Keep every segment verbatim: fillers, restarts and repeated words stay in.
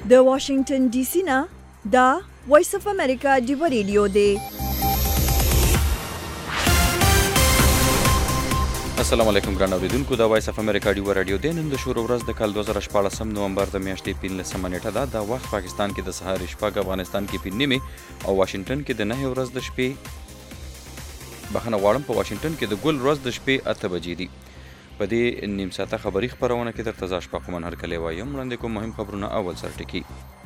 د واشنگټن ډي سي نه دا وایس اف امریکا ډیو ریډیو دی. السلام علیکم ګران اوریدونکو، دا وایس اف امریکا ډیو رادیو دی. نن د شروع ورځ د کال دوه زره شپاړسم نومبر د میاشتې پنځلسمه نیټه ده. دا وخت پاکستان کې د سهار شپږ، افغانستان کې پنځه نیمې او واشنگټن کې د نهه ورځ د شپې بخښنه غواړم په واشنگټن کې د ګل ورځ د شپې اته بجې دي. په دې نیم ساعته خبري خپرونه کې درته زه اشفاق منهر کلی وایم. وړاندې کوم مهم خبرونه. اول سرټکي.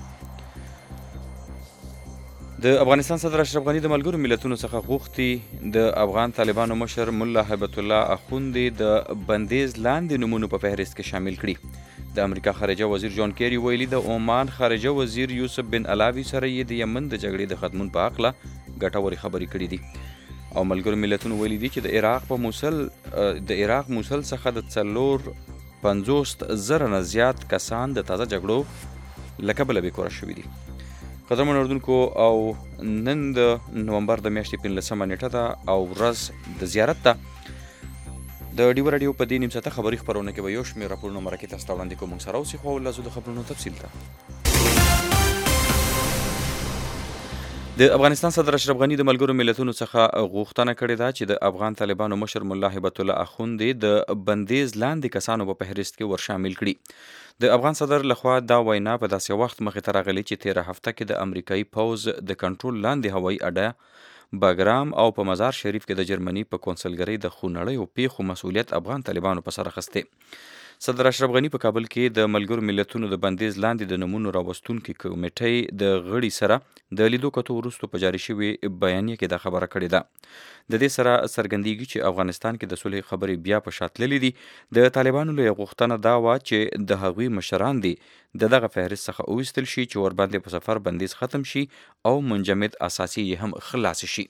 د افغانستان صدر اشرف غني د ملګرو ملتونو څخه غوښتي د افغان طالبانو مشر ملا هیبت الله اخوندي د بندیز لاندې نومونو په فهرست کې شامل کړي. د امریکا خارجه وزیر جان کیری ویلي د عمان خارجه وزیر یوسف بن علاوي سره یې د یمن د جګړې د ختمون په هکله ګټورې خبرې کړې دي. او ملګرو ملتونو ویلي دي چې د عراق په موصل د عراق موصل څخه د څلور پنځوس زره نه زیات کسان د تازه جګړو له کبله بېکوره شوي دي. قدرمن اردوونکو، او نن د نومبر د میاشتې پنځلسمه نیټه ده او ورځ د زیارت ده. د ډیو راډیو په دې نیم ساعته خبري خپرونه کې به یو شمېر راپورونه مرکې تاسو ته وړاندې کوو. موږ سره اوسئ، خو اول لازم د خبرونو تفصیل ته. د افغانستان صدر اشرف غني د ملګرو ملتونو څخه غوښتنه کړې ده چې د افغان طالبانو مشر ملا هیبت الله اخوندي د بندیز لاندې کسانو په فهرست کې ور شامل کړي. د افغان صدر لخوا دا وینا په داسې وخت مخې ته راغلې چې تېره هفته کې د امریکایي پوځ د کنټرول لاندې هوایي اډه باګرام او په مزار شریف کې د جرمني په کونسلګرۍ د خونړیو پیښو مسؤلیت افغان طالبانو په سر اخیستی. صدر اشرف غني په کابل کې د ملګرو ملتونو د بندیز لاندې د نومونو راوستونکي کمیټۍ د غړي سره د لیدو کتو وروسته په جاري شوي بیانیه کې دا خبره کړې ده. د دې سره څرګندېږي چې افغانستان کې د صلح خبرې بیا په شا تللې دي. د طالبانو لویه غوښتنه دا وه چې د هغوی مشران دي د دغه فهرست څخه وویستل شي چې ورباندې په سفر بندیز ختم شي او منجمد اساسي یې هم خلاص شي.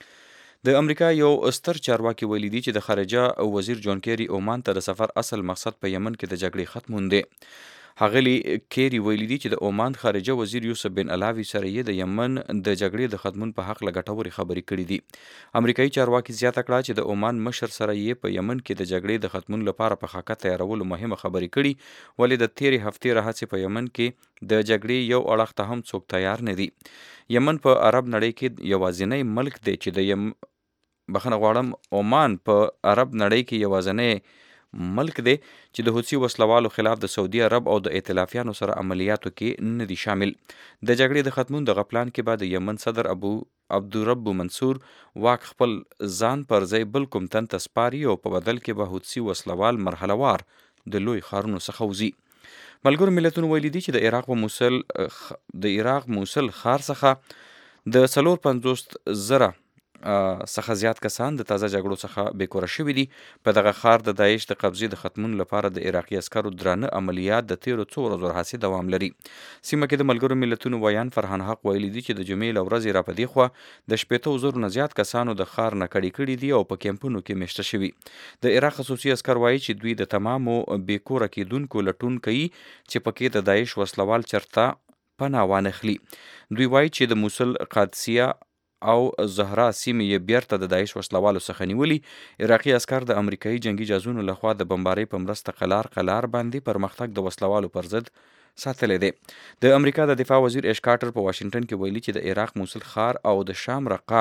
د امریکا یو ستر چارواکي ویلي دي چې د خارجه وزیر جان کیری عمان ته د سفر اصل مقصد په یمن کې د جګړې ختمون دی. ښاغلي کیری ویلي دي چې د عمان خارجه وزیر یوسف بن علاوي سره یې د یمن د جګړې د ختمون په هکله ګټورې خبرې کړې دي. امریکایي چارواکي زیاته کړه چې د عمان مشر سره یې په یمن کې د جګړې د ختمون لپاره په خاکه تیارولو مهمه خبرې کړي، ولې د تېرې هفتې راهیسې په یمن کې د جګړې یو اړخ ته هم څوک تیار نه دي. یمن په عرب نړۍ کې یوازینی ملک دی چې د یم بخښنه غواړم عمان په عرب نړۍ کې یوازینی ملک دی چې د حوثي وسلوالو خلاف د سعودي عرب او د ائتلافیانو سره عملیاتو کې نه دي شامل. د جګړې د ختمون دغه پلان کې به د یمن صدر ابو عبدالرب منصور واک خپل ځان پر ځای بل کوم تن ته سپاري او په بدل کې به حوثي وسلوال مرحله وار د لوی ښارونو څخه وځي. ملګرو ملتونو ویلي دي چې د عراق په موصل د عراق موصل ښار څخه د څلور پنځوس زره څخه زیات کسان د تازه جګړو څخه بېکوره شوي دي. په دغه ښار د داعش د قبضې د ختمون لپاره د عراقي عسکرو درانه عملیات د تېرو څو ورځو راهیسې دوام لري. سیمه کې د ملګرو ملتونو ویان فرهان حق ویلي دي چې د جمعې له ورځې را په دې خوا د شپېتو زرو نه زیات کسانو د ښار نه کډې کړي دي او په کیمپونو کې میشته شوي. د عراق خصوصي عسکر وایي چې دوی د تمامو بېکوره کېدونکو لټون کوي چې پکې د داعش وسلوال چرته پناه وانخلي. دوی وایي چې د موصل، قادسیه او زهرا سیمې یې بیرته د داعش وسلوالو څخه نیولي. عراقي عسکر د امریکایي جنگي جهازونو لخوا د بمبارۍ په مرسته قلار قلار باندې پرمختګ د وسلوالو پر ضد ساتلی دی. د امریکا د دفاع وزیر ایش کارټر په واشنګټن کې ویلي چې د عراق موصل ښار او د شام رقه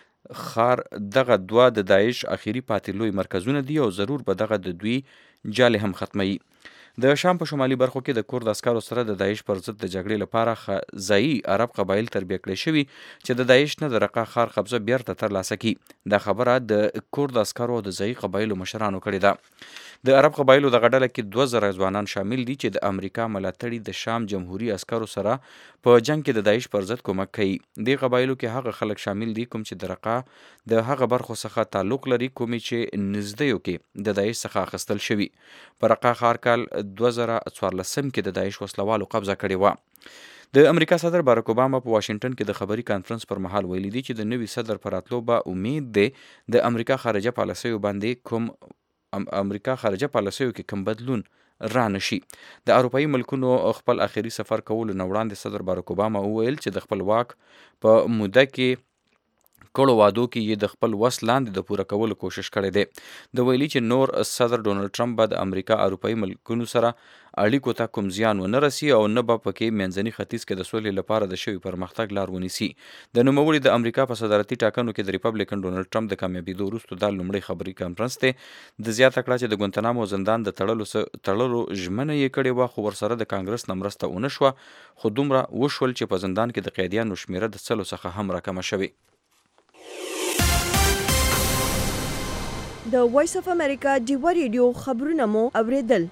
ښار دغه دوه د داعش اخیری پاتې لوی مرکزونه دي او ضرور به دغه د دوی جالې هم ختموي. د شام په شمالي برخو کې د کورد عسکرو سره د داعش پر ضد د جګړې لپاره ځایي عرب قبایل تربیه کړی شوي چې د داعش نه د رقه ښار قبضه بیرته ترلاسه کړي. دا خبره د کورد عسکرو او د ځایي قبایلو مشرانو کړې ده. د عرب قبایلو دغه ډله کې دوه زره ځوانان شامل دي چې د امریکا ملاتړي د شام جمهوري عسکرو سره په جنگ کې د داعش پر ضد کومک کوي. دې قبایلو کې هغه خلک شامل دي کوم چې د رقه د هغه برخو څخه تعلق لري کومې چې نږدېیو کې د داعش څخه اخیستل شوي. په رقه ښار کال دوه زره څوارلسم کې د داعش وسلوالو قبضه کړې وه. د امریکا صدر باراک اوباما په واشنګټن کې د خبري کانفرنس پر مهال ویلي دي چې د نوي صدر پر راتلو به امید دی د امریکا خارجه پالیسیو باندې کوم امریکا خارجه پالیسیو کې کوم بدلون را نشي. د اروپایي ملکونو خپل آخري سفر کولو نه وړاندې صدر باراک اوباما وویل چې د خپل واک په موده کې کړو وادو کې یې د خپل وس لاندې د پوره کولو کوشش کړی دی د ویلي چې نور صدر ډونالډ ټرمپ به د امریکا اروپایي ملکونو سره اړیکو ته کوم زیان ونه رسي او نه به پکې منځني ختیځ کې د سولې لپاره د شوي پرمختګ لار ونیسي د نوموړي د امریکا په صدارتي ټاکنو کې د ریپبلیکن ډونالډ ټرمپ د کامیابېدو وروسته دا لومړی خبري کانفرنس دی د زیاته کړه چې د ګونتنامو زندان د تړلو تړلو ژمنه یې کړې وه خو ورسره د کانګرس نه مرسته ونه شوه خو دومره وشول چې په زندان کې د قیدیانو شمیره د سلو څخه هم راکمه شوې د وایس اف امریکا ډیوا ریډیو خبرونه مو اوریدل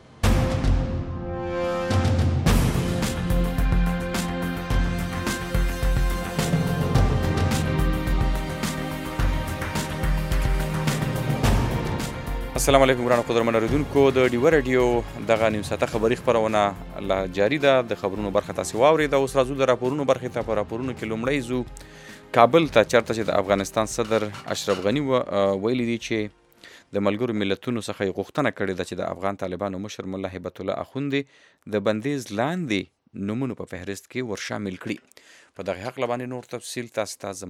السلام علیکم ګرانو قدرمن اوریدونکو د ډیوا ریډیو دغه نیم ساعته خبري خپرونه لا جاری ده د خبرونو برخه تاسو واورئ دا اوس راځو د راپورونو برخې ته په راپورونو کې لومړی ځو کابل ته چېرته چې د افغانستان صدر اشرف غني ویلي دي چې د ملګرو ملتونو څخه یې غوښتنه کړې ده چې د افغان طالبانو مشر ملا هیبت الله اخوندي د بندیز لاندې نومونو په فهرست کې ورشامل کړي په دغه حق باندې نور تفصیل تاسو ته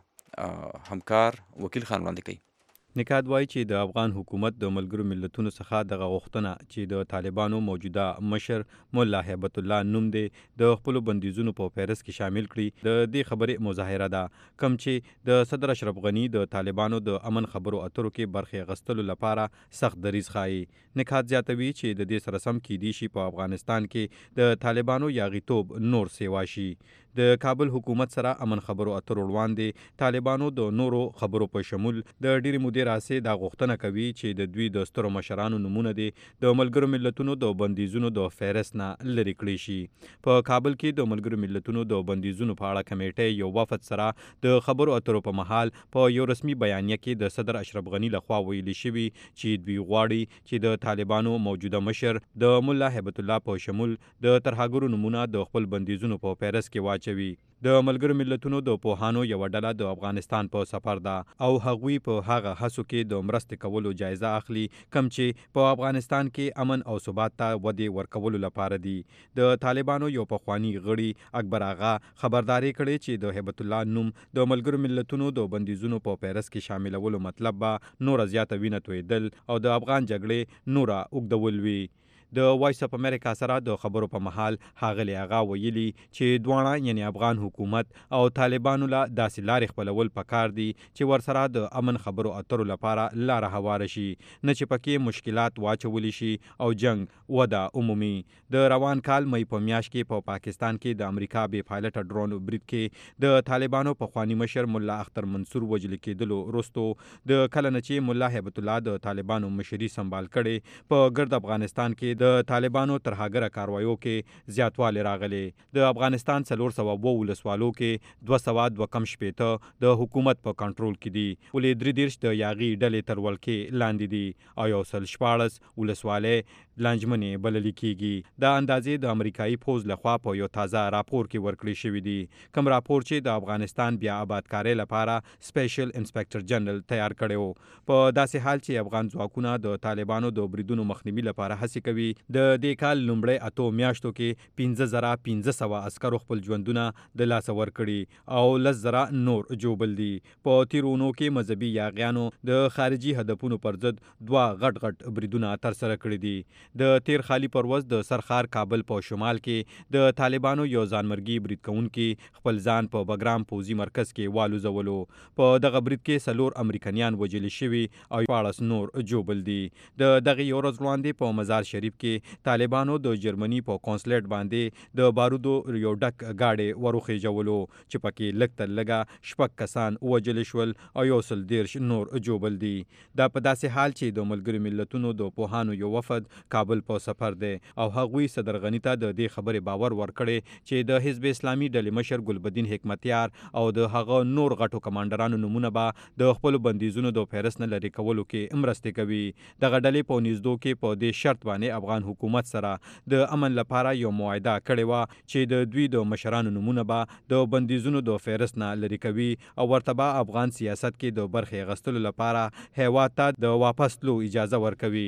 زمونږ همکار وکیل خان وړاندې کوي نکات وایي چې د افغان حکومت د ملګرو ملتونو څخه دغه غوښتنه چې د طالبانو موجوده مشر مولا هیبت الله نوم دی د خپل بندیزونو په فهرست کې شامل کړي د دې خبرې مظاهره ده کم چې د صدر اشرف غني د طالبانو د امن خبرو اترو کې برخه غستلو لپاره سخت دریځ ښایي نکات زیاتوي چې د دې سره سم کیدی شي په افغانستان کې د طالبانو یاغیتوب نور سیوا شي د کابل حکومت سره امن خبرو اترو وړاندې طالبانو د نورو خبرو په شمول د ډېرې مودې راسې دا غوښتنه کوي چې د دوی د سترو مشرانو نومونه دي د ملګرو ملتونو د بندیزونو د فهرست نه لرې کړي شي په کابل کې د ملګرو ملتونو د بندیزونو په اړه کمیټې یو وفد سره د خبرو اترو په مهال په یو رسمي بیانیه کې د صدر اشرف غني لخوا ویلي شوي چې دوی غواړي چې د طالبانو موجوده مشر د مولا هیبت الله په شمول د ترهګرو نومونه د خپل بندیزونو په فهرست کې واچوي د ملګرو ملتونو د پوهانو یو ډله د افغانستان په سفر ده او هغوی په هغه هڅو کې د مرستې کولو جایزه اخلي کم چې په افغانستان کې امن او ثبات ته ودې ورکولو لپاره دي د طالبانو یو پخوانی غړي اکبر آغا خبرداري کړې چې د هیبت الله نوم د ملګرو ملتونو د بندیزونو په فهرست کې شاملولو مطلب به نور زیاته وینه تویدل او د افغان جګړې نور اوږدول وي د وایس اف امریکا سره د خبرو په محل ښاغلي آغا ویلي چې دواړه یعنی افغان حکومت او طالبانو له داسې لارې خپلول پکار دي چې ورسره د امن خبرو اترو لپاره لاره هواره شي نه چې پکې مشکلات واچولی شي او جنگ وده عمومي د روان کال مې په میاشت کې په پا پاکستان کې د امریکا بې پایلټه ډرون برید کې د طالبانو پخوانی مشر مولا اختر منصور وژل کېدلو وروسته د کله نه چې مولا هیبت الله د طالبانو مشري سمبال کړي په ګرد افغانستان کې د طالبانو ترهګره کاروایو کې زیاتوالی راغلی د افغانستان څلور سوه اووه ولسوالو کې دوه سوه دوه کم شپېته د حکومت په کنټرول کې دي ولې درې دېرش د یاغي ډلې تر ولکې لاندې دي او یو سل شپاړس ولسوالۍ لانجمنې بللې کېږي دا اندازې د امریکایي پوځ لخوا په یو تازه راپور کې ورکړی شوي دي کوم راپور چې د افغانستان بیا آبادکارۍ لپاره سپیشل انسپکټر جنرال تیار کړی و په داسې حال چې افغان ځواکونه د طالبانو د بریدونو مخنیوي لپاره هڅې کوي د دې کال لومړی اتو میاشتو کې پنځه زره پنځه سوه عسکرو خپل ژوندونه د لاسه ورکړي او لس زره نور جوبل دي په تیرو اونو کې مذهبي یاغیانو د خارجي هدفونو پر ضد دوه غټ غټ بریدونه ترسره کړي دي د تیر خالي پروز د سرخار کابل په شمال کې د طالبانو یو ځانمرګي برید کوونکي خپل ځان په بګرام پوځي مرکز کې والوزولو په دغه برید کې څلور امریکایان وژل شوي او شپاړس نور جوبل دي د دغه یو ورځ وړاندې په مزار شریف کې طالبانو د جرمني په کونسلیټ باندې د بارودو یو ډک گاډي وروخیژولو چې پکې لږ تر لږه شپږ کسان وژل شول او یو سل دېرش نور جوبل دي دا په داسې حال چې د ملګرو ملتونو د پوهانو یو وفد کابل په سفر دی او هغوی صدر غني ته د دې خبرې باور ورکړی چې د حزب اسلامي ډلې مشر ګلبدین حکمتیار او د هغه نور غټو کمانډرانو نومونه به د خپل بندیزونو د فهرست نه لرې کولو کې مرستې کوي دغه ډلې په نږدو کې په دې شرط باندې افغان حکومت سره د امن لپاره یو معاهده کړې وه چې د دوی د مشرانو نومونه به د بندیزونو د فهرست نه لرې کوي او ورته به افغان سیاست کې د برخې اخیستلو لپاره هیواد ته د واپس تلو اجازه ورکوي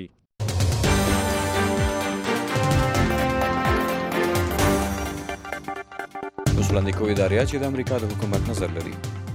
اوس وړاندې کوي ادارې چې د امریکا د حکومت نظر لري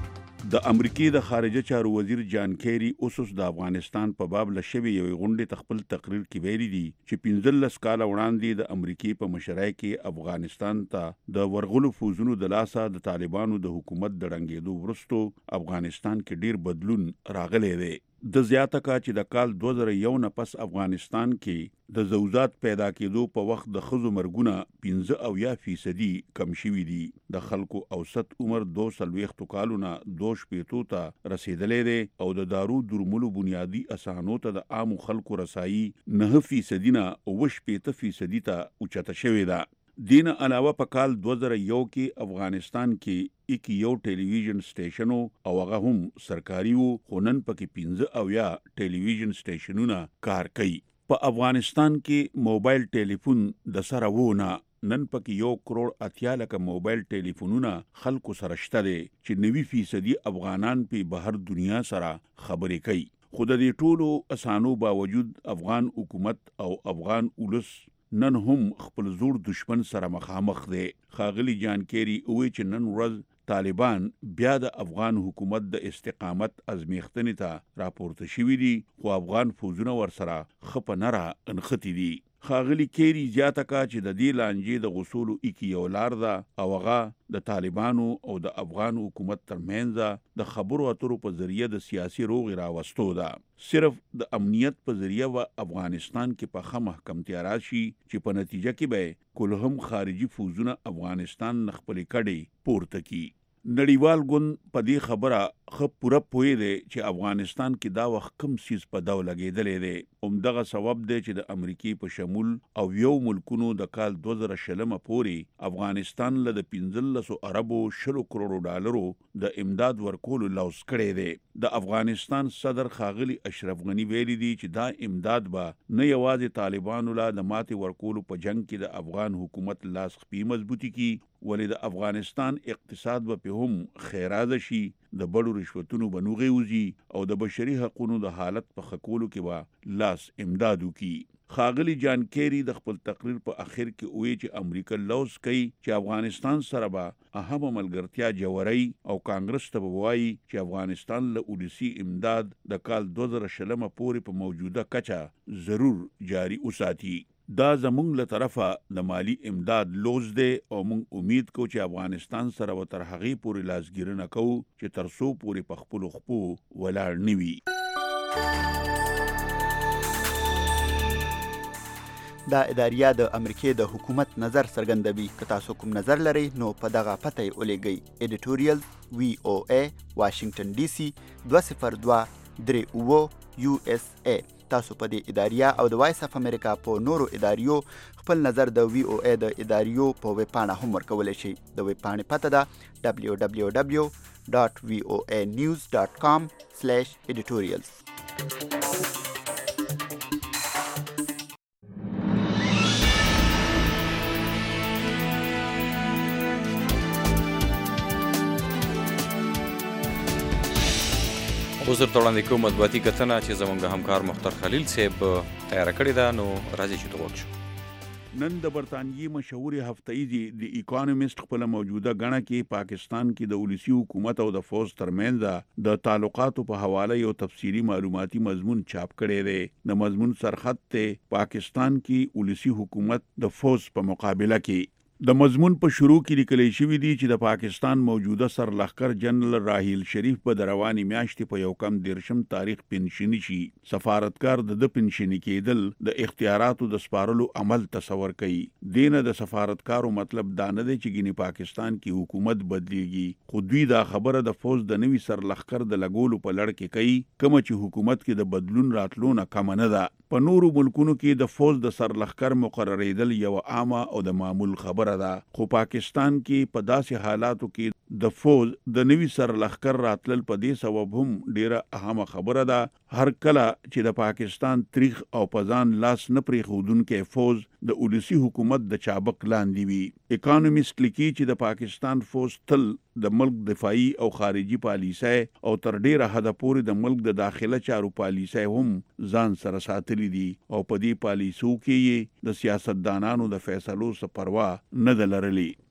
د امریکای د خارجه چارو وزیر جان کیری اوسوس د افغانستان په باب لشبي یو غونډه تخپل تقریر کې ویلي دي چې پنځلس کال وړاندې د امریکای په مشرۍ کې افغانستان ته د ورغلو فوزونو د لاسه د طالبانو د حکومت د رنګېدو وروسته افغانستان کې ډیر بدلون راغلی دی. د زیاته کا چې د کال دوه زره یو نه پس افغانستان کې د زوجات پیدا کېدو په وخت د ښځو مرګونه پنځه اویا فیصدي کم شوي دي. د خلکو اوسط عمر دوه څلوېښتو کالونه دوه شپېتو ته رسېدلی دی او د دارو درملو بنیادي اسانو ته د عامو خلکو رسایي نهه فیصدي نه اوه شپېته فیصدي ته اوچته شوې ده. دین علاوه په کال دوه زره یو کې افغانستان کې یک یو ټلویزیون سټیشنو او هغه هم سرکاري وو، خو نن پکې پنځه اویا ټلویزیون سټیشنونه کار کوي. په افغانستان کې موبایل ټلیفون د سره وونه نن پکې یو کروڑ اتیا لکه موبایل ټلیفونونه خلکو سره شته دي چې نوي فیصدي افغانان په بهر دنیا سره خبرې کوي. خو د دې ټولو اسانو باوجود افغان حکومت او افغان ولس نن هم خپل زور دشمن سره مخامخ دی. ښاغلي جان کیری وایي چې نن ورځ طالبان بیا د افغان حکومت د استقامت ازمیختنې ته راپورته شوي دي، خو افغان فوجونه ورسره ښه په نره انختی دي. ښاغلي کیری زیاته کا چې د دې لانجې د غوصولو ایکي یو لار ده او هغه د طالبانو او د افغان حکومت ترمنځ د خبرو اترو په ذریعه د سیاسي روغې راوستو ده. صرف د امنیت په ذریعه و افغانستان کې په ښه محکمتیا راشي چې په نتیجه کې به کله هم خارجي فوجونه افغانستان نه خپلې کډې پورته کړي. نړیوال ګوند په دې خبره ښه پوره پوهې دی چې افغانستان کې دا وخت کم سیز په دو لګېدلی دی. همدغه سبب دی چې د امریکای په شمول او یو ملکونو د کال دوه زره شلمه پورې افغانستان له د پنځلسو اربو شلو کروڑو ډالرو د امداد ورکولو لوز کړی دی. د افغانستان صدر ښاغلي اشرف غني ویلي دي چې دا امداد به نه یوازې طالبانو له د ماتې ورکولو په جنگ کې د افغان حکومت لاس خپې مضبوطي کی، ولې د افغانستان اقتصاد به په هم خیرازه شي، د بړو رشوتونو به نوغې وځي او د بشري حقونو د حالت په ښه کولو کې به لاس امداد وکړي. ښاغلي جان کیری د خپل تقریر په اخر کې وایي چې امریکا لوز کوي چې افغانستان سره به اهمه ملګرتیا جوړوي او کانګرس ته به وایي چې افغانستان له ولسي امداد د کال دوه زره شلمه پورې په موجوده کچه ضرور جاري وساتي. دا زمونږ له طرفه د مالی امداد لوز دی او مونږ امید کو چې افغانستان سره و تر هغې پورې لاسګیرنه کوو چې تر څو پورې په خپلو خپو ولاړ نه وي. دا اداریه د امریکای د حکومت نظر څرګندوي. که تاسو کوم نظر لرئ نو په دغه پته یې ولیږئ. ایډیټوریل وی او ای واشنگټن ډي سي دوه صفر دوه درې اوه یو اس ای. تاسو په دې اداریه او د وایس اف امریکا په نورو اداریو خپل نظر د وی او ای د اداریو په ویب پاڼه هم ورکولی شئ. د ویب پاڼې پته ده دبلیو دبلیو دبلیو ډاټ وی او ای نیوز ډاټ کام سلیش ایډیټوریلز. اوس درته وړاندې کوم مطبوعاتي کتنه چې زموږ همکار مختار خلیل صاحب تیاره کړې ده، نو راځئ چې غوږ شو. نن د برطانیې مشهورې هفتهیزې د اکانومیسټ خپله موجوده ګڼه کې پاکستان کې د ولسي حکومت او د فوج ترمنځ د تعلقاتو په حواله یو تفصیلي معلوماتي مضمون چاپ کړی دی. د مضمون سرخط ته پاکستان کې ولسي حکومت د فوج په مقابله کې. د مضمون په شروع کې لیکل شوی دی چې د پاکستان موجوده سرلښکر جنرال راحیل شریف په د روانې میاشتې په یو کم دیرشم تاریخ پنشني شي. سفارتکار د د پنشني کېدل د اختیاراتو د سپارلو عمل تصور کوي. دینه د سفارتکارو مطلب دا نه دی چې ګینې پاکستان کې حکومت بدلیږي، خو دوی دا خبره د فوج د نوي سرلښکر د لګولو په لړ کې کوي، کومه چې حکومت کې د بدلون راتلو نه کمه نه ده. په نورو ملکونو کې د فوج د سرلښکر مقرریدل یو عامه او د معمول خبره ده، خو پاکستان کې په داسې حالاتو کې د فوج د نوي سرلښکر راتلل په دې سبب هم ډیره اهمه خبره ده. هر کله چې د پاکستان تاریخ او پزان لاس نه پرېښودونکی فوج د ولسي حکومت د چابک لاندې وي. اکانومیسټ لیکي چې د پاکستان فوج تل د ملک دفاعي او خارجي پالیسۍ او تر ډیره حده پورې د ملک د داخله چارو پالیسۍ هم ځان سره ساتلي دي او په دې پالیسو کې یې د سیاستدانانو د فیصلو څه پروا نه ده لرلې.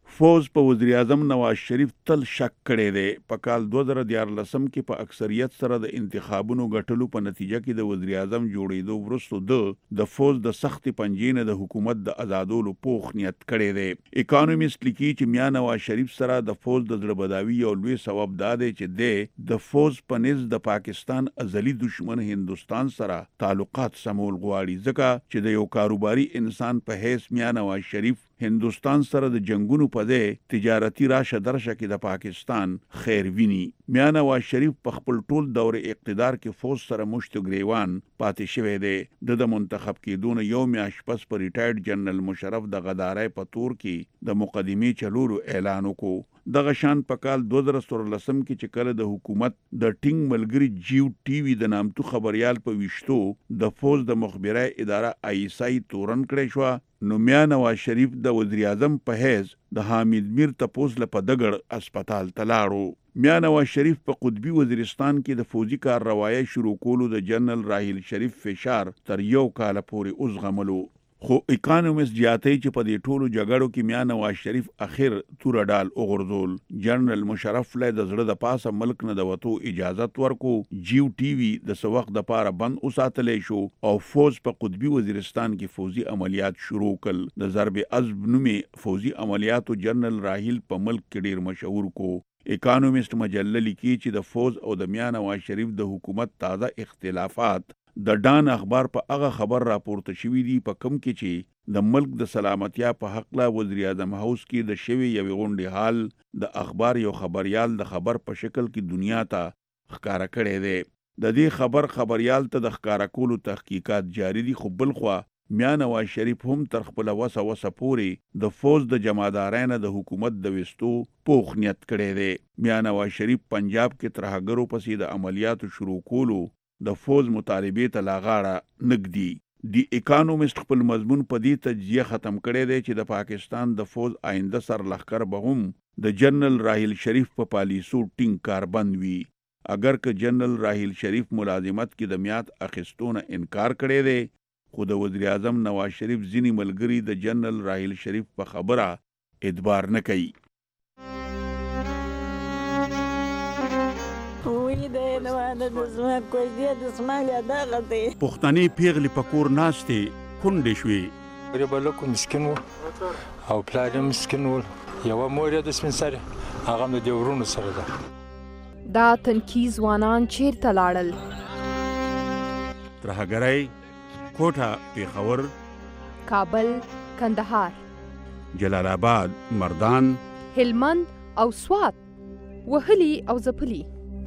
فوز په وزیر اعظم نواز شریف تل شک کړی دی. په کال دوه زره دیارلسم کې په اکثریت سره د انتخابونو ګټلو په نتیجه کې د وزیر اعظم جوړېدو وروسته د د فوز د سختې پنجې نه د حکومت د آزادولو پوخ نیت کړی دی. اکانومیست لیکي چې میا نواز شریف سره د فوز د زړه بداوي یو لوی سبب دا دی چې دی د فوز په نس د پاکستان ازلي دشمن هندوستان سره تعلقات سمول غواړي، ځکه چې د یو کاروباري انسان په حیث میا نواز شریف هندوستان سره د جنگونو په دی تجارتي راشه درشه کې د پاکستان خیر ویني. میا نواز شریف په خپل ټول دور اقتدار کې فوز سره مشت ګریوان پاتې شوی دی. د د منتخب کېدون یو میاشت پس په ریټایرډ جنرال مشرف د غدارۍ په تور کې د مقدمې چلولو اعلان وکړو. دغه شان په کال دوه زره څوارلسم کې چې کله د حکومت د ټینګ ملګری جیو ټي وي د نامتو خبريال په ویشتو د فوز د مخبرای اداره آی ایس آی تورن کړی شو، نو میا نواز شریف د وزیر اعظم په حیث د حامد میر تپوس لپاره دګړ اسپیټال ته لاړو. میا نواز شریف په قطبی وزیرستان کې د فوزي کار روایه شروع کولو د جنرال راحیل شریف فشار تر یو کال پورې اوسغملو. خو اکانومیست جاتی چې په دې ټولو جګړو کې میا نواز شریف اخر توره ډال وغورځول. جنرال مشرف له د زړه د پاسه ملک نه د وتو اجازت ورکو. جیو ټي وي د څه وخت دپاره بند وساتلی شو او فوز په قطبي وزیرستان کې فوزي عملیات شروع کړل. د ضرب عزب نومې فوزي عملیاتو جنرال راحیل په ملک کې ډیر مشهور کو. اکانومیست مجله لیکي چې د فوز او د میا نواز شریف د حکومت تازه اختلافات د ډان اخبار په هغه خبر راپورته شوي دي په کم کې چې د ملک د سلامتیا په حق لا وزیر اعظم هاوس کې د شوي یوې غونډې حال د اخبار یو خبريال د خبر په شکل کې دنیا ته ښکارا کړی دی. د دې خبر خبريال ته د ښکارا کولو تحقیقات جاری دي، خو بل خوا میا نواز شریف هم تر خپل وسه وسه پورې د فوز د جماعتدارانو د حکومت د وستو پوخ نیت کړی دی. میا نواز شریف پنجاب کې ترهګرو پسې د عملیاتو شروع کولو د فوز مطالبې ته لاغاړه نګدي. دی اکانومیست خپل مضمون په دې تجزیه ختم کړی دی چې د پاکستان د فوز آینده سر لښکر به هم د جنرال راحیل شریف په پالیسو ټینګ کاربند وي. اگر که جنرال راحیل شریف ملازمت کې د میعاد اخیستونه انکار کړی دی، خو د وزیر اعظم نواز شریف ځینې ملګري د جنرال راحیل شریف په خبره اعتبار نه کوي. پښتنې پیغلې په کور ناستې کونډې شوې. ریبلکو مسکین و او پلار یې مسکین و. یوه مور یې د سپین سرې، هغه هم د دې ورونو سره ده. دا تنکي ځوانان چیرته لاړل؟ ترهګرۍ، کوټه، پیښور، کابل، کندهار، جلال آباد، مردان، هلمند او سوات، وهلي او ځپلي.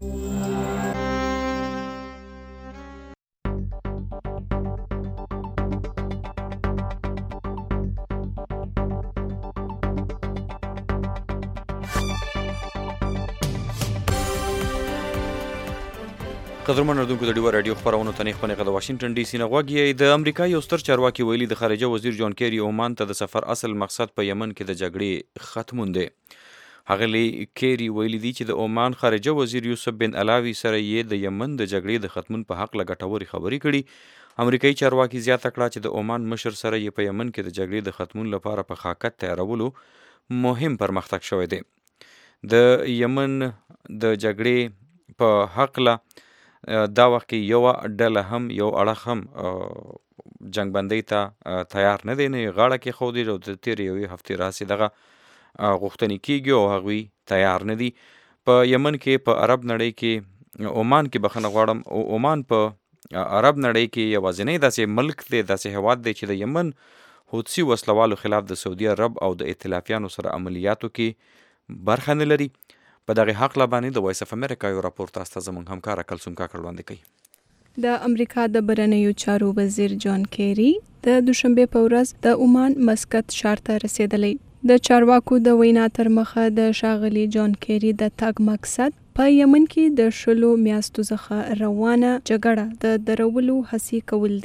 قدرمن اردوونکو د ډیوه راډیو خپرونو ته نیغ په نیغه د واشنګټن ډي سي نه غوږ یې. د امریکا یو ستر چارواکي ویلي د خارجه وزیر جان کیری عمان ته د سفر اصل مقصد په یمن کې د جګړې ختمون دی. ښاغلي کیری ویلي دي چې د عمان خارجه وزیر یوسف بن علاوي سره یې د یمن د جګړې د ختمون په حق له ګټورې خبرې کړي. امریکایي چارواکي زیاته کړه چې د عمان مشر سره یې په یمن کې د جګړې د ختمون لپاره په خاکت تیارولو مهم پرمختګ شوی دی. د یمن د جګړې په حق له دا وخت کې یو ډله هم یو اړخ هم جنگ بندۍ ته تیار نه دی، نه یې غاړه کېښودې او د تېرې یوې هفتې راسې دغه غوښتنې کېږي او هغوی تیار نه دي. په یمن کې په عرب نړۍ کې عمان کې بخښنه غواړم عمان په عرب نړۍ کې یوازینی داسې ملک دی، داسې هېواد دی چې د یمن حوثي وسلوالو خلاف د سعودي عرب او د ائتلافیانو سره عملیاتو کې برخه نه لري. په دغه حق لا باندې د وایس اف امریکا یو راپور تاسو ته زموږ همکاره کلثوم کاکړ وړاندې کوي. د امریکا د بهرنیو چارو وزیر جان کیری د دوشنبه په ورځ د عمان مسقط ښار ته رسیدلی. د چارواکو د وینا تر مخه د ښاغلي جان کیری د تګ مقصد په یمن کې د شلو میاشتو څخه روانه جګړه د درولو هڅې کول دي.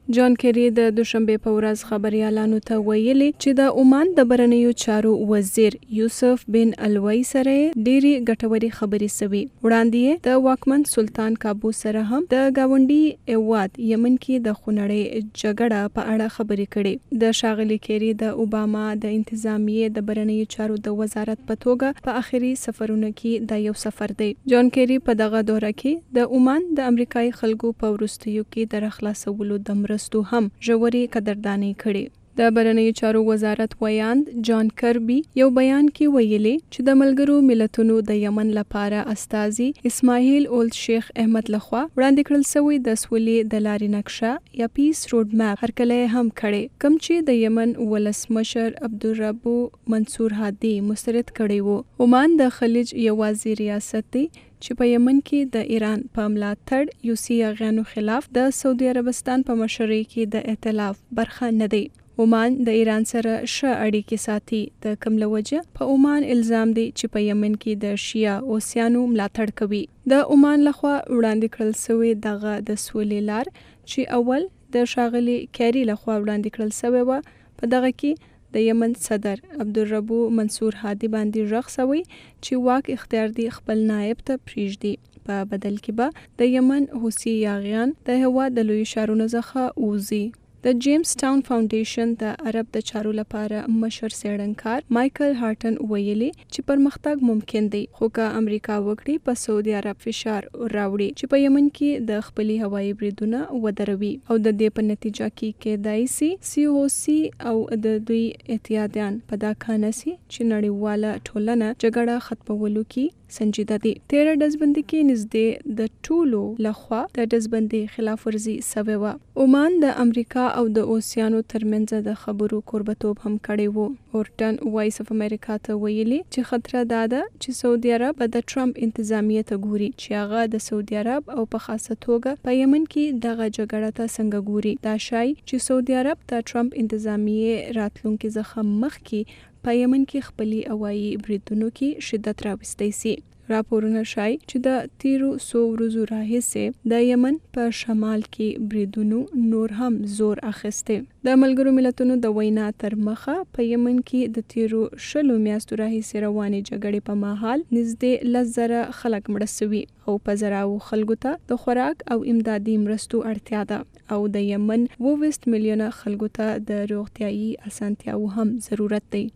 جان کیری د دوشنبه په ورځ خبريالانو ته ویلي چې د عمان د برنیو چارو وزیر یوسف بن الوی سره ډېری ګټوري خبرې سوي. وړاندې د واکمن سلطان کابو سره هم د گاونډي هیواد یمن کې د خونړۍ جګړه په اړه خبرې کړي. د ښاغلي کیری د اوباما د انتظامیې د برنیو چارو د وزارت په توګه په اخري سفرونو کې دا یو سفر دی. جان کیری په دغه دوره کې د عمان د امریکایي خلکو په وروستیو کې د راخلاصولو د مرستو هم ژورې قدرداني کړي. د بهرنیو چارو وزارت ویاند جان کربي یو بیان کې ویلي چې د ملګرو ملتونو د یمن لپاره استازي اسماعیل اولد شیخ احمد لخوا وړاندې کړل شوی د سولې د لارې نقشه یا پیس روډ میپ هرکله هم کړي، کوم چې د یمن ولسمشر عبدالربو منصور هادي مسترد کړی وو. عمان د خلیج یوازې ریاست دی چې په یمن کې د ایران په ملاتړ یوسي یاغیانو خلاف د سعودي عربستان په مشرۍ کې د ائتلاف برخه نه دی. عمان د ایران سره ښه اړیکې ساتي. د کوم له وجه په عمان الزام دی چې په یمن کې د شیعه اوسیانو ملاتړ کوي. د عمان لخوا وړاندې کړل شوی دغه د سولې لار چې اول د ښاغلي کیری لخوا وړاندې کړل شوی و، په دغه کې د یمن صدر عبدالربو منصور هادي باندې ژغ شوی چې واک اختیار دی خپل نائب ته پریږدي. په بدل کې به د یمن حوثي یاغیان د هیواد د لوی ښارونو څخه ووځي. د جیمز ټاون فاونډیشن د عرب د چارو لپاره مشر څېړنکار مایکل هارټن ویلي چې پرمختګ ممکن دی، خو که امریکا وکړي په سعودي عرب فشار راوړي چې په یمن کې د خپلې هوایي بریدونه ودروي او د دې په نتیجه کې کېدای سي سی او سی او د دوی اتحادیان په دا کانه سي چې نړیواله ټولنه جګړه ختمولو کې سنجیده دي. تیره ډزبندي کې نږدې د ټولو لخوا د ډزبندي خلاف ورزي سوې وه. عمان د امریکا او د اوسیانو ترمنځ د خبرو کوربتوب هم کړی وو. اورټن وایس اف امریکا ته ویلي چې خطر دا ده چې سعودي عرب د ټرمپ انتظامیه ته ګوري چې هغه د سعودي عرب او په خاصه توګه په یمن کې دغه جګړه ته څنګه ګوري. دا شای چې سعودي عرب د ټرمپ انتظامیه راتلونکي څخه مخکې په یمن کې خپلي هوایي بریدونو کې شدت راوستی سي. راپورونه ښایي چې د تیرو څو ورځو راهیسې د یمن په شمال کې بریدونو نور هم زور اخیستی. د ملګرو ملتونو د وینا تر مخه په یمن کې د تیرو شلو میاشتو راهیسې روانې جګړې په مهال نږدې لس زره خلک مړه سوي او په زراو خلکو ته د خوراک او امدادي مرستو اړتیا ده او د یمن اووه ویشت میلیونه خلکو ته د روغتیايي اسانتیاو هم ضرورت دی.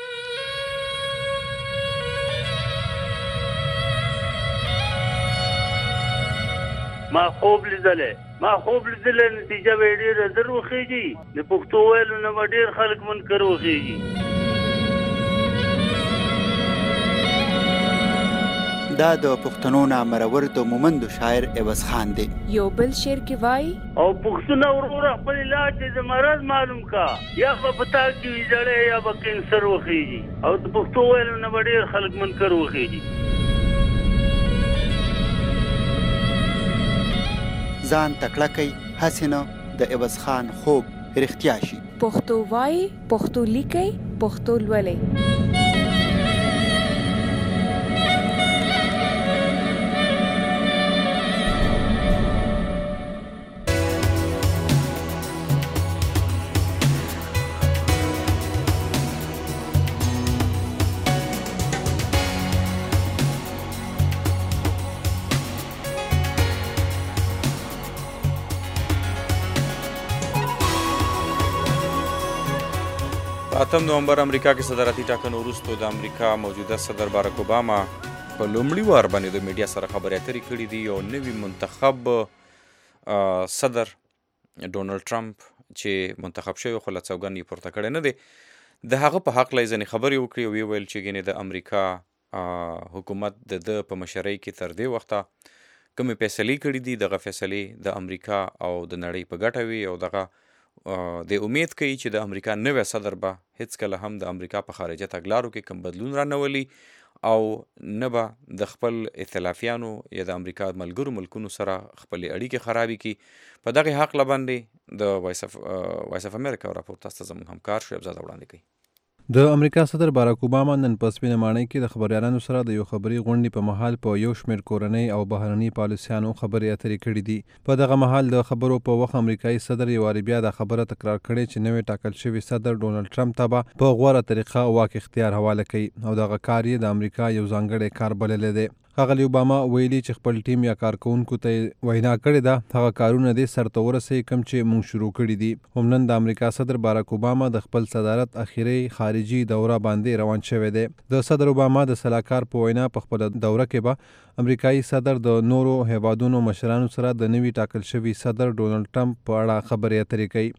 ما خوب لیدلې ما خوب لیدلې نتیجه به ډېره زر وخیږي. د پښتو ویلو نه به ډېر خلک منکر وخیږي. دا د پښتنو نامرور د مومندو شاعر عوض خان دی. یو بل شعر کې وایي او پښتونه وروره خپل علاج د مرض معلوم کا، یا به پتا کې ویجړې یا به کینسر وخیږي. او د پښتو ویلو نه به ډېر خلک منکر وخیږي. ځان تکړه کوي هسې نه د عوض خان خوب رښتیا شي. پښتو وایي، پښتو لیکي، پښتو لولئ. اتم نومبر امریکا کې صدارتي ټاکنو وروسته د امریکا موجوده صدر بارک اوباما په لومړي وار باندې د میډیا سره خبرې اترې کړې دي. او نوي منتخب صدر ډونالډ ټرمپ چې منتخب شوی خو له څوګند یې پورته کړی نه دی، د هغه په حق له ځینې خبرې وکړې او ویې ویل چې ګینې د امریکا حکومت د ده په مشرۍ کې تر دې وخته کومې فیصلې کړي دي دغه فیصلې د امریکا او د نړۍ په ګټه وي. او دغه د امید کوي چې د امریکا نوی صدر به هیڅکله هم د امریکا په خارجه تګلارو کې کوم بدلون را نه ولي او نه به د خپل ائتلافیانو یا د امریکا ملګرو ملکونو سره خپلې اړیکې خرابې کړي. په دغه حق باندې د وایس اف وایس اف امریکا راپور تاسو ته زموږ همکار شعیب زاده وړاندې کوي. د امریکا صدر باراک اوباما نن په سپینه ماڼۍ کې د خبريالانو سره د یو خبري غونډې په مهال په یو شمېر کورنۍ او بهرني پالیسیانو خبرې اترې کړې دي. په دغه مهال د خبرو په وخت امریکایي صدر یو وارې بیا د خبره تکرار کړې چې نوی ټاکل شوی صدر ډونالډ ټرمپ ته به په غوره طریقه واک اختیار حواله کوي او دغه کار یې د امریکا یو ځانګړی کار بللی دی. ښاغلي اوباما ویلي چې خپل ټیم یا کارکوونکو ته وینا کړې ده هغه کارونه دې سرته ورسوي کوم چې موږ شروع کړي دي. هم نن د امریکا صدر باراک اوباما د خپل صدارت اخیری خارجي دوره باندې روان شوی دی. د صدر اوباما د سلاکار په وینا په خپل دوره کې به امریکایي صدر د نورو هیوادونو مشرانو سره د نوي ټاکل شوي صدر ډونالډ ټرمپ په اړه خبرې اترې کوي.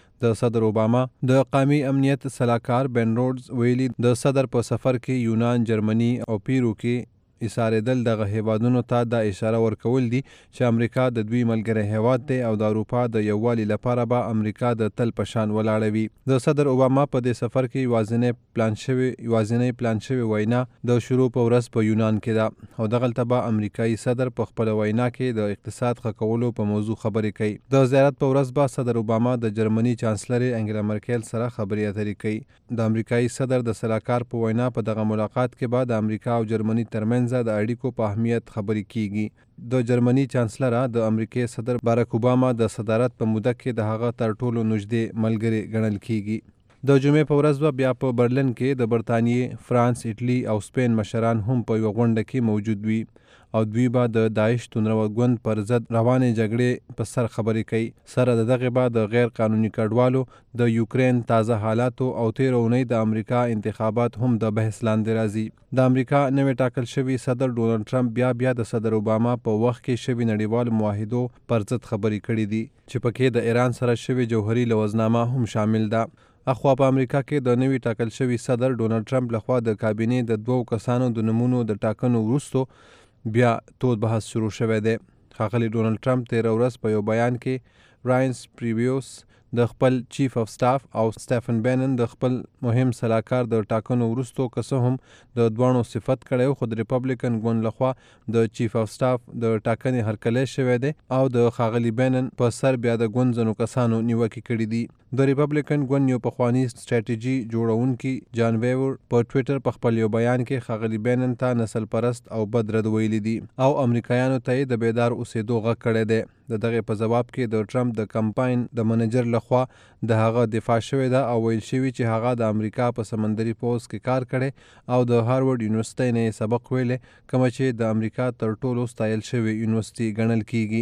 د صدر اوباما د قومي امنیت سلاکار بن رودز ویلي د صدر په سفر کې یونان، جرمني او پیرو کې ایسارېدل دغه هیوادونو ته دا اشاره ورکول دي چې امریکا د دوی ملګری هیواد دی او د اروپا د یووالي لپاره به امریکا د تل په شان ولاړه وي. د صدر اوباما په دې سفر کې یوازینی پلان شوی یوازینی پلان شوی وینا د شروع په ورځ په یونان کې ده او دغلته به امریکایي صدر په خپل وینا کې د اقتصاد ښه کولو په موضوع خبرې کوي. د زیارت په ورځ به صدر اوباما د جرمني چانسلر انګلا مرکل سره خبرې اترې کوي. د امریکایي صدر د سلاکار په وینا په دغه ملاقات کې به د امریکا او جرمني ترمنځ د اړیکو په اهمیت خبرې کیږي. د جرمني چانسلر د امریکای صدر باراک اوباما د صدارت په موده کې د هغه تر ټولو نږدې ملګری ګڼل کیږي. د جمعې په ورځ به بیا په برلین کې د برتانیې، فرانس، ایټلی او سپین مشران هم په یوه غونډه کې موجود وي او دوی به د داعش توندرو ګوند پر ضد روانې جګړې په سر خبرې کوي. سره د دغې به د غیر قانوني کډوالو، د یوکرین تازه حالاتو او تېره اونۍ د امریکا انتخابات هم د بحث لاندې راځي. د امریکا نوی ټاکل شوي صدر ډونالډ ټرمپ بیا بیا د صدر اوباما په وخت کې شوي نړیوالو معاهدو پر ضد خبرې کړې دي چې پکې د ایران سره شوي جوهري لوزنامه هم شامل ده. اخوا په امریکا کې د نوي ټاکل شوي صدر ډونالډ ټرمپ لخوا د کابینې د دوو کسانو د نومونو د ټاکنو وروسته بیا تود بحث شروع شوی دی. ښاغلي ډونالډ ټرمپ تېره ورځ په یو بیان کې راینس پریویوس د خپل چیف اف سټاف او سټیفن بینن د خپل مهم سلاکار د ټاکنو وروسته که څه هم د دواړو صفت کړی خو د ریپبلیکن ګوند لخوا د چیف اف سټاف د ټاکنې هرکلی شوی دی او د ښاغلي بینن په سر بیا د ګوند ځینو کسانو نیوکې کړي دي. د ریپبلیکن ګوند یو پخواني سټریټیجي جوړونکي جان ویور په ټویټر په خپل یو بیان کې ښاغلي بینن ته نسل پرست او بد رد ویلي دي او امریکایانو ته یې د بیدار اوسېدو غږ کړی دی. د دغې په جواب کې د ټرمپ د کمپاین د منیجر لخوا د هغه دفاع شوې ده او ویل شوي چې هغه د امریکا په سمندري پوځ کې کار کړی او د هارورډ یونیورسټۍ نه یې سبق ویلی کومه چې د امریکا تر ټولو ستایل شوې یونیورسټي ګڼل کیږي.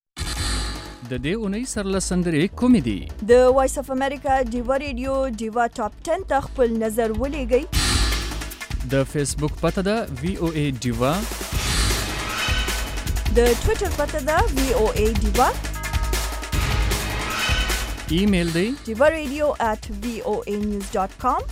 د دې اونۍ سرله سندرې کومې دي؟ د وایس اف امریکا ډیوا ریډیو ډیوا ټاپ ټن ته خپل نظر ولېږئ. د فیسبوک پته ده وی او ای ډیوا، د ټویټر پته ده وی او ای ډیوا، ایمیل دی ډیوا ریډیو ات وی او ای نیوز ډاٹ کام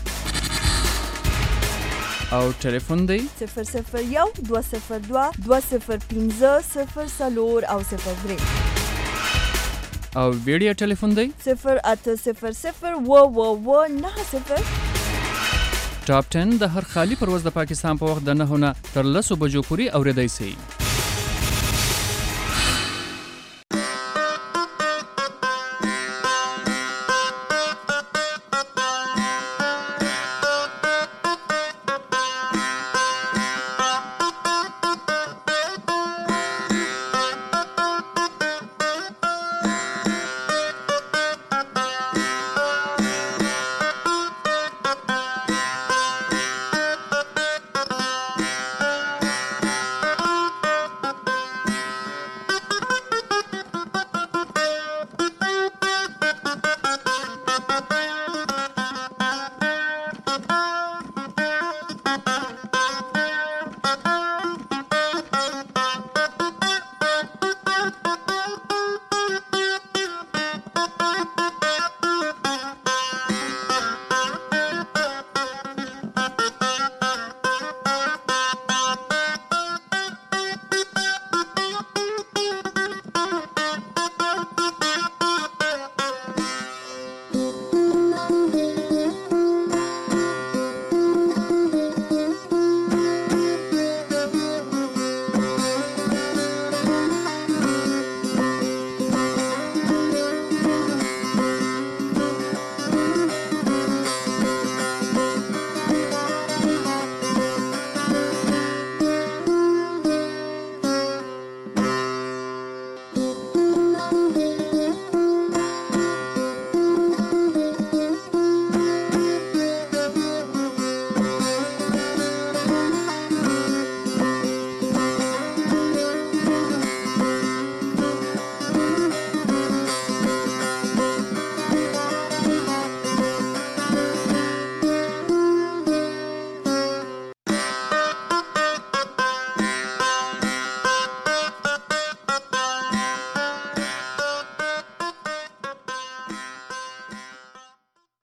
او ټلیفون دی صفر صفر یو دوه صفر دوه دوه صفر پنځه صفر څلور او صفر درې او ویډیو ټلیفون دی صفر اته صفر صفر اوه اوه اوه نهه صفر. ټاپ ټن د هر خالی پرواز د پاکستان په وخت د نهو نه تر لسو بجو پورې اورېدی سئ.